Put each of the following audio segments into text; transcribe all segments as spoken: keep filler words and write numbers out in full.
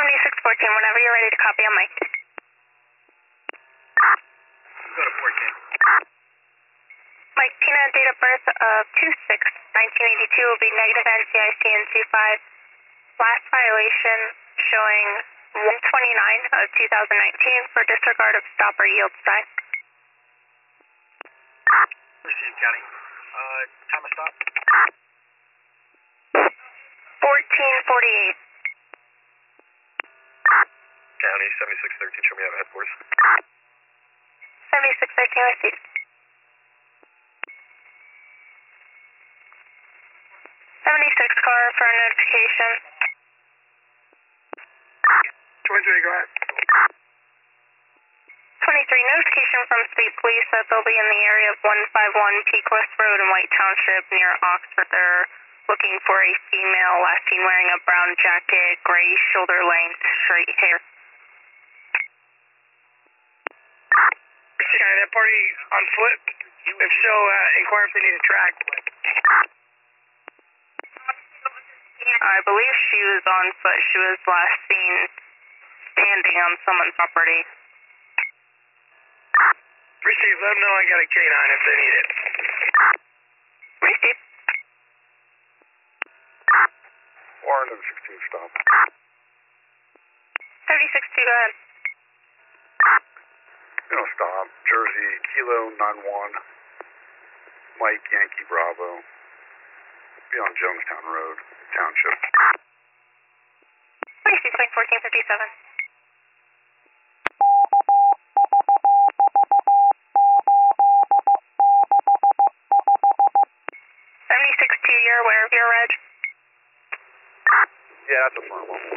seventy-six fourteen, whenever you're ready to copy on mic. Go to fourteen. Mike, Tina, date of birth of two six nineteen eighty-two will be negative N C I C and two five. Last violation showing one twenty-nine of two thousand nineteen for disregard of stop or yield sign. Received, County. Uh, time of stop? fourteen forty-eight. County, seventy-six thirteen, show me how to head forth. seventy-six thirteen received. seventy-six car for notification. twenty-three, go ahead. twenty-three, notification from state police that they'll be in the area of one fifty-one Peakless Road in White Township near Oxford. They're looking for a female, last seen wearing a brown jacket, gray shoulder length, straight hair. County, that party on foot? If so, uh, inquire if they need a track. I believe she was on foot. She was last seen standing on someone's property. Receive, let them know I got a K nine if they need it. Receive. Warren sixteen, stop. seventy-six two, go ahead. No, stop. Jersey, Kilo nine one. Mike, Yankee, Bravo. Be on Jonestown Road, Township. Receive, point fourteen fifty-seven. seventy-six two, you're aware of your reg? Yeah, that's a firm one.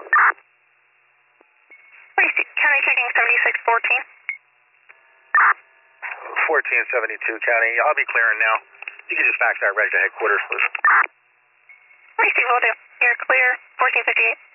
Receive, county checking seventy-six fourteen. fourteen seventy-two, County. I'll be clearing now. You can just fax that reg to headquarters, please. Receive, will do. You're clear, fourteen fifty-eight.